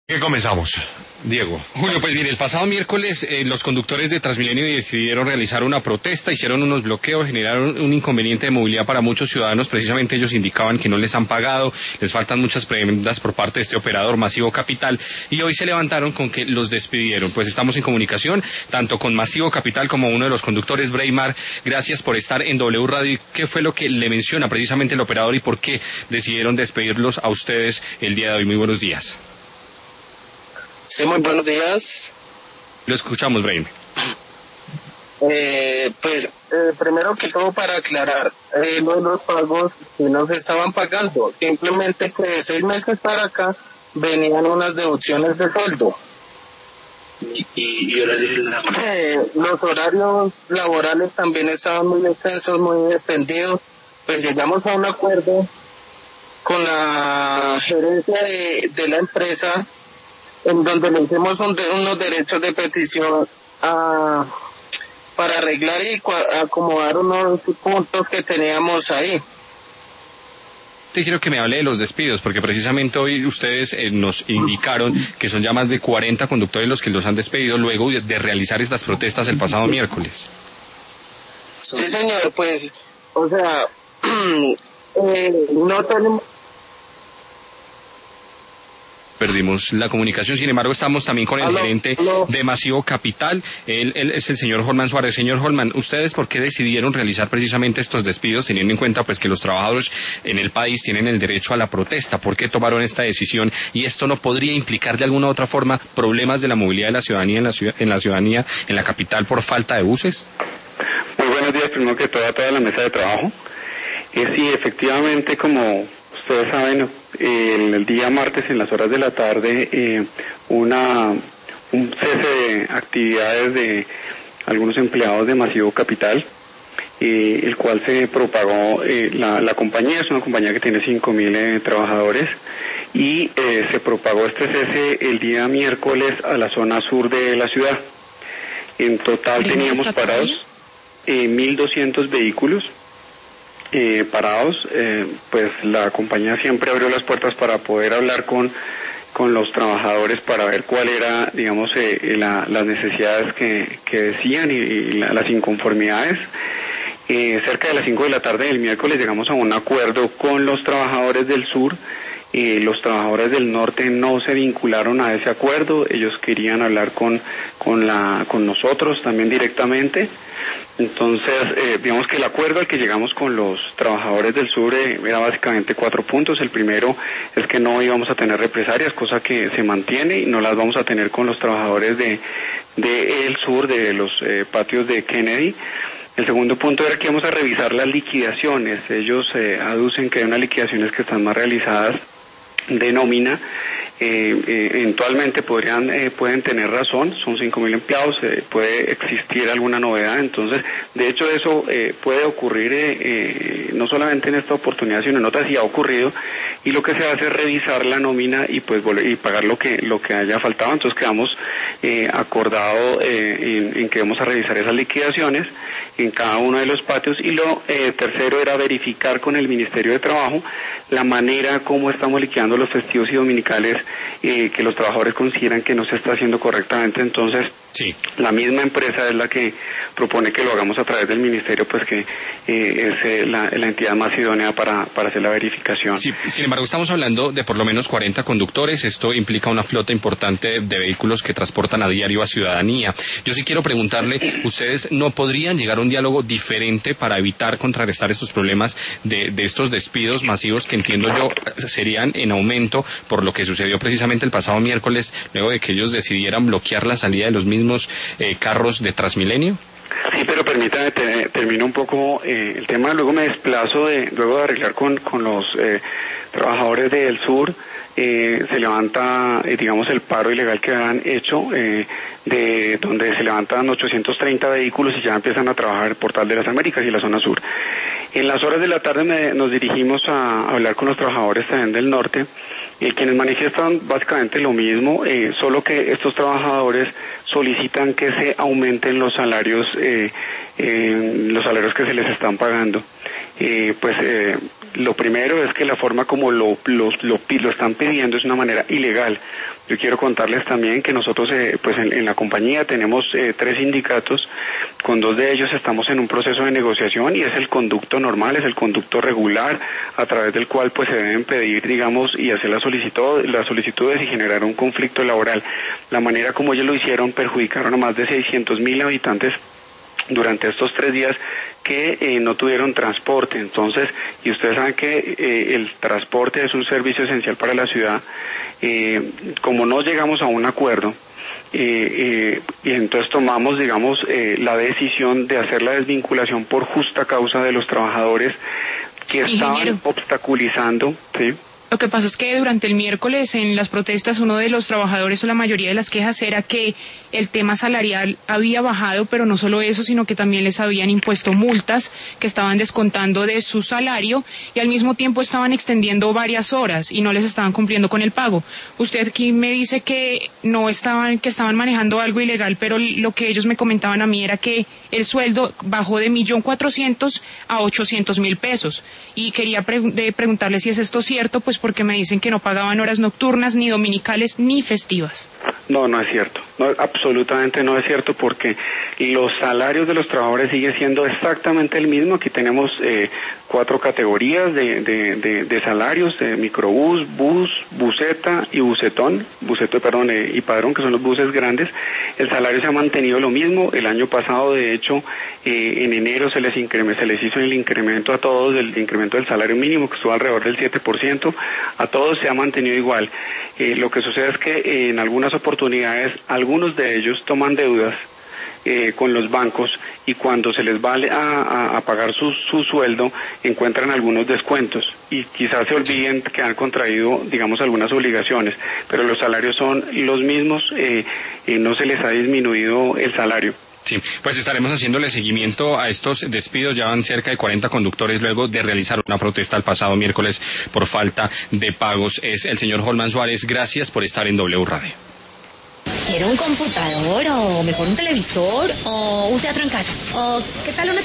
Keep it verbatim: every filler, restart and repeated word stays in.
¿Qué comenzamos, Diego? Julio, pues mire, el pasado miércoles eh, los conductores de Transmilenio decidieron realizar una protesta, hicieron unos bloqueos, generaron un inconveniente de movilidad para muchos ciudadanos. Precisamente ellos indicaban que no les han pagado, les faltan muchas prebendas por parte de este operador Masivo Capital, y hoy se levantaron con que los despidieron. Pues estamos en comunicación tanto con Masivo Capital como uno de los conductores, Breimar. Gracias por estar en W Radio. ¿Qué fue lo que le menciona precisamente el operador y por qué decidieron despedirlos a ustedes el día de hoy? Muy buenos días. Sí, muy buenos días. Lo escuchamos, Breimar. Eh, pues, eh, primero que todo para aclarar, eh, los, los pagos que nos estaban pagando, simplemente que de seis meses para acá venían unas deducciones de sueldo. Y, y, y horarios eh, los horarios laborales también estaban muy extensos, muy extendidos. Pues llegamos a un acuerdo con la gerencia de, de la empresa, en donde le hicimos un de, unos derechos de petición a, para arreglar y cua, acomodar unos puntos que teníamos ahí. Te quiero que me hable de los despidos, porque precisamente hoy ustedes eh, nos indicaron que son ya más de cuarenta conductores los que los han despedido luego de, de realizar estas protestas el pasado miércoles. Sí, señor, pues, o sea, eh, no tenemos... Perdimos la comunicación, sin embargo estamos también con el Aló, gerente aló. de Masivo Capital, él, él es el señor Holman Suárez. Señor Holman, ¿ustedes por qué decidieron realizar precisamente estos despidos, teniendo en cuenta pues que los trabajadores en el país tienen el derecho a la protesta? ¿Por qué tomaron esta decisión? ¿Y esto no podría implicar de alguna u otra forma problemas de la movilidad de la ciudadanía en la, ciudad, en la ciudadanía, en la capital, por falta de buses? Muy buenos días, primero que todo a toda la mesa de trabajo. Eh, sí, efectivamente, como ustedes saben, eh, el día martes en las horas de la tarde eh, una un cese de actividades de algunos empleados de Masivo Capital, eh, el cual se propagó, eh, la, la compañía es una compañía que tiene cinco mil eh, trabajadores, y eh, se propagó este cese el día miércoles a la zona sur de la ciudad. En total teníamos parados eh, mil doscientos vehículos. Eh, parados, eh, pues la compañía siempre abrió las puertas para poder hablar con con los trabajadores para ver cuál era, digamos, eh, la, las necesidades que, que decían y, y la, las inconformidades. Eh, cerca de las cinco de la tarde del miércoles llegamos a un acuerdo con los trabajadores del sur. Eh, los trabajadores del norte no se vincularon a ese acuerdo, ellos querían hablar con con la con nosotros también directamente. Entonces, eh, digamos que el acuerdo al que llegamos con los trabajadores del sur eh, era básicamente cuatro puntos. El primero es que no íbamos a tener represalias, cosa que se mantiene, y no las vamos a tener con los trabajadores de, de el sur, de los eh, patios de Kennedy. El segundo punto era que íbamos a revisar las liquidaciones. Ellos eh, aducen que hay unas liquidaciones que están más realizadas de nómina. Eh, eh, eventualmente podrían eh, pueden tener razón, son cinco mil empleados, eh, puede existir alguna novedad. Entonces, de hecho, eso eh, puede ocurrir eh, eh, no solamente en esta oportunidad, sino en otras, y ha ocurrido, y lo que se hace es revisar la nómina y pues volver, y pagar lo que lo que haya faltado. Entonces quedamos eh, acordado eh, en, en que vamos a revisar esas liquidaciones en cada uno de los patios. Y lo eh, tercero era verificar con el Ministerio de Trabajo la manera como estamos liquidando los festivos y dominicales, eh, que los trabajadores consideran que no se está haciendo correctamente. Entonces, sí, la misma empresa es la que propone que lo hagamos a través del ministerio, pues que eh, es eh, la, la entidad más idónea para, para hacer la verificación. Sí, sin embargo, estamos hablando de por lo menos cuarenta conductores. Esto implica una flota importante de vehículos que transportan a diario a ciudadanía. Yo sí quiero preguntarle, ¿ustedes no podrían llegar a un diálogo diferente para evitar contrarrestar estos problemas de, de estos despidos masivos que entiendo yo serían en aumento por lo que sucedió precisamente el pasado miércoles, luego de que ellos decidieran bloquear la salida de los mismos eh, carros de Transmilenio? Sí, pero permítame, te, termino un poco eh, el tema, luego me desplazo, de, luego de arreglar con, con los eh, trabajadores del sur. Eh, se levanta, eh, digamos, el paro ilegal que han hecho, eh, de donde se levantan ochocientos treinta vehículos y ya empiezan a trabajar el Portal de las Américas y la zona sur. En las horas de la tarde me, nos dirigimos a, a hablar con los trabajadores también del norte, eh, quienes manifiestan básicamente lo mismo, eh, solo que estos trabajadores solicitan que se aumenten los salarios, eh, eh, los salarios que se les están pagando. Eh, pues eh, lo primero es que la forma como lo, lo, lo, lo están pidiendo es una manera ilegal, Yo quiero contarles también que nosotros eh, pues en, en la compañía tenemos eh, tres sindicatos, con dos de ellos estamos en un proceso de negociación y es el conducto normal, es el conducto regular a través del cual pues se deben pedir, digamos, y hacer las solicitudes, las solicitudes y generar un conflicto laboral. La manera como ellos lo hicieron perjudicaron a más de seiscientos mil habitantes durante estos tres días que eh, no tuvieron transporte. Entonces, y ustedes saben que eh, el transporte es un servicio esencial para la ciudad. Eh, como no llegamos a un acuerdo, eh, eh, y entonces tomamos, digamos, eh, la decisión de hacer la desvinculación por justa causa de los trabajadores que estaban Ingeniero. obstaculizando, ¿sí? Lo que pasa es que durante el miércoles en las protestas uno de los trabajadores o la mayoría de las quejas era que el tema salarial había bajado, pero no solo eso, sino que también les habían impuesto multas que estaban descontando de su salario y al mismo tiempo estaban extendiendo varias horas y no les estaban cumpliendo con el pago. Usted aquí me dice que no estaban, que estaban manejando algo ilegal, pero lo que ellos me comentaban a mí era que el sueldo bajó de millón cuatrocientos a ochocientos mil pesos y quería pre- de preguntarle si es esto cierto, pues porque me dicen que no pagaban horas nocturnas, ni dominicales, ni festivas. No, no es cierto. No, absolutamente no es cierto porque los salarios de los trabajadores siguen siendo exactamente el mismo. Aquí tenemos eh, cuatro categorías de, de, de, de salarios, de microbús, bus, buseta y busetón, buseto, perdón, eh, y padrón, que son los buses grandes. El salario se ha mantenido lo mismo. El año pasado, de hecho, eh, en enero se les increme, se les hizo el incremento a todos, el incremento del salario mínimo, que estuvo alrededor del siete por ciento. A todos se ha mantenido igual. Eh, lo que sucede es que eh, en algunas oportunidades algunos de ellos toman deudas eh, con los bancos y cuando se les va a, a, a pagar su, su sueldo encuentran algunos descuentos y quizás se olviden que han contraído, digamos, algunas obligaciones, pero los salarios son los mismos, eh, y no se les ha disminuido el salario. Sí, pues estaremos haciéndole seguimiento a estos despidos. Ya van cerca de cuarenta conductores luego de realizar una protesta el pasado miércoles por falta de pagos. Es el señor Holman Suárez. Gracias por estar en W Radio. ¿Quiere un computador o mejor un televisor o un teatro en casa? ¿O qué tal una